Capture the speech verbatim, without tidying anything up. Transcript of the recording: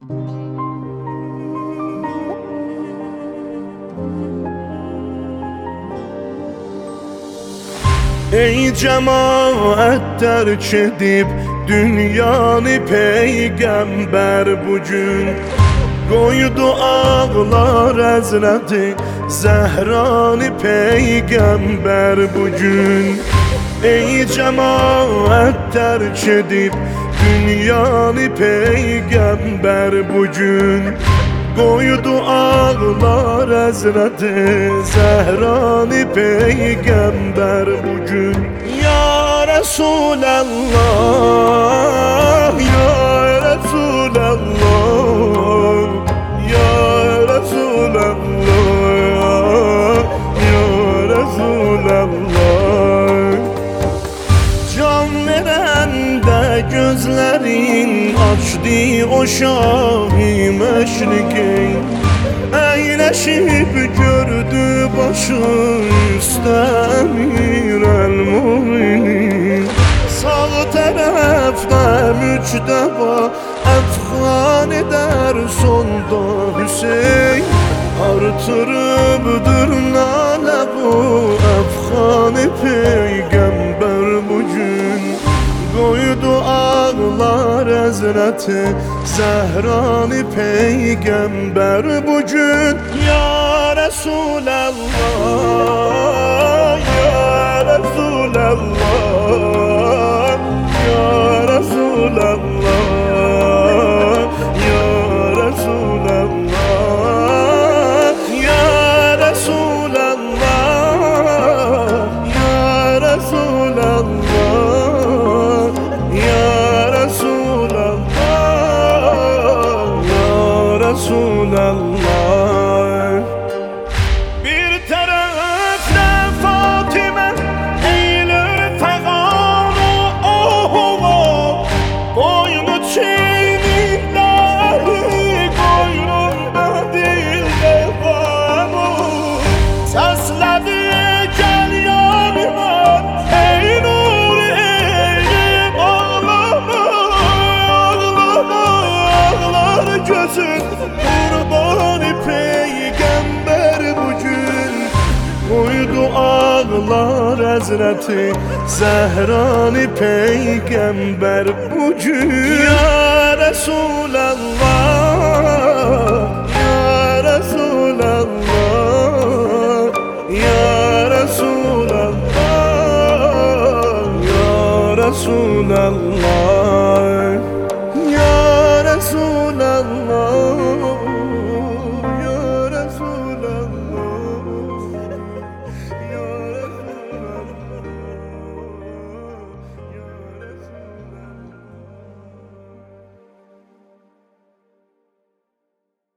Ey cemaat terk edip dünyanı peygamber bugün koydu ağlar Hazreti Zehra'nı peygamber bugün. Ey cemaat terk edip dünyanı peygamber bugün koydu ağlar Hazreti Zehra'nı peygamber bugün. Ya Resulallah, Ya Resulallah, Ya Resulallah, Ya Resulallah. Can veren de gözlerin açtı o şahi meşriki, eyleşip gördü başı üstte emir el-muminin. Sağ tarafta mücteba Efgan eder sonda Hüseyin, artırıbdır nale bu Efgan-ı peygamber bugün koydu ağlar Hazreti Zehra'nı peygamber bugün. Ya Resulallah, Ya Resulallah, Ya Resulallah, Ya Resulallah, Ya Resulallah, Ya Resulallah, Ya Resulallah, Ya Resulallah. Bir tarafta Fatime eğilir feganu ohuva, boynu çiğninde koynunda değil devanı. Sesledi gel yanıma ey nur eğim, ağlama ağlama ağlar gözün kurbanı peygamber bugün koydu ağlar Hazreti Zehra'nı peygamber bugün. Ya Resul